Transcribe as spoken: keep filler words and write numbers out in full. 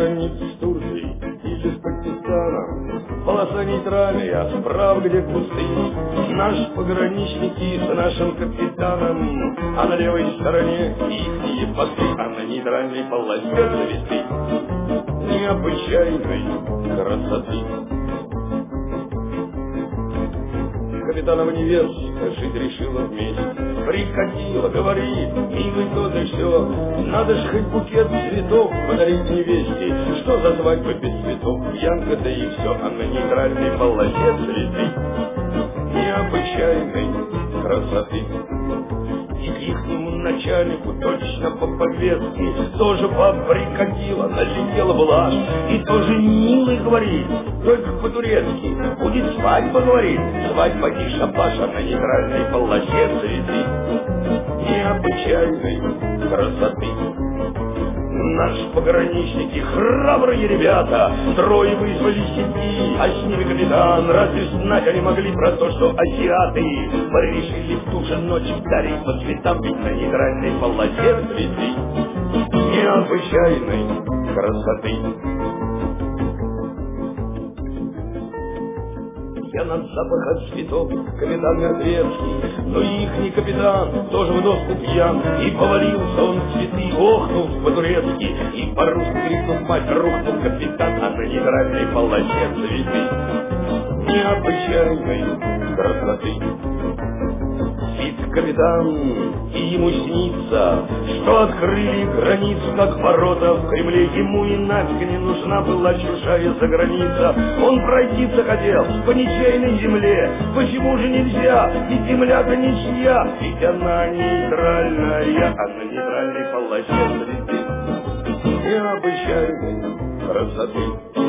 границ с Турцией или с Пакистаном. Полоса нейтральная, справа где кусты. Наши пограничники с нашим капитаном, а на левой стороне ихние посты, а на нейтральной полосе цветы необычайной красоты. Капитанова невестка жить решила вместе. Приходила, говорит, милый, то и все. Надо ж хоть букет цветов подарить невесте. Что за свадьба без цветов? Янка, да и все. А на нейтральной полосе цветы необычайной красоты. И к ихнему начальнику точно по повестке тоже поприходила, налетела блажь. И тоже милый, говорит, только по-турецки. Будет свадьба, говорит, свадьба и шабаш, а на нейтральной полосе цветы необычайной красоты. Наши пограничники, храбрые ребята, трое вызвали семьи, а с ними капитан. Разве знать они могли про то, что азиаты решили в ту же ночь вдарить по цветам, ведь на нейтральной полосе цветы необычайной красоты. Я над запахом цветов капитан Мертвецкий, но ихний капитан тоже в доску пьян. И повалился он в цветы, охнув по-турецки, и по-русски крикнув мать, рухнул капитан, а на нейтральной полосе цветы необычайной красоты. Спит капитан, и ему снится, что открыли границу, как ворота в Кремле. Ему и нафиг не нужна была чужая заграница. Он пройти захотел по ничейной земле. Почему же нельзя? Ведь земля-то ничья, ведь она нейтральная, а на нейтральной полосе цветы необычайной красоты.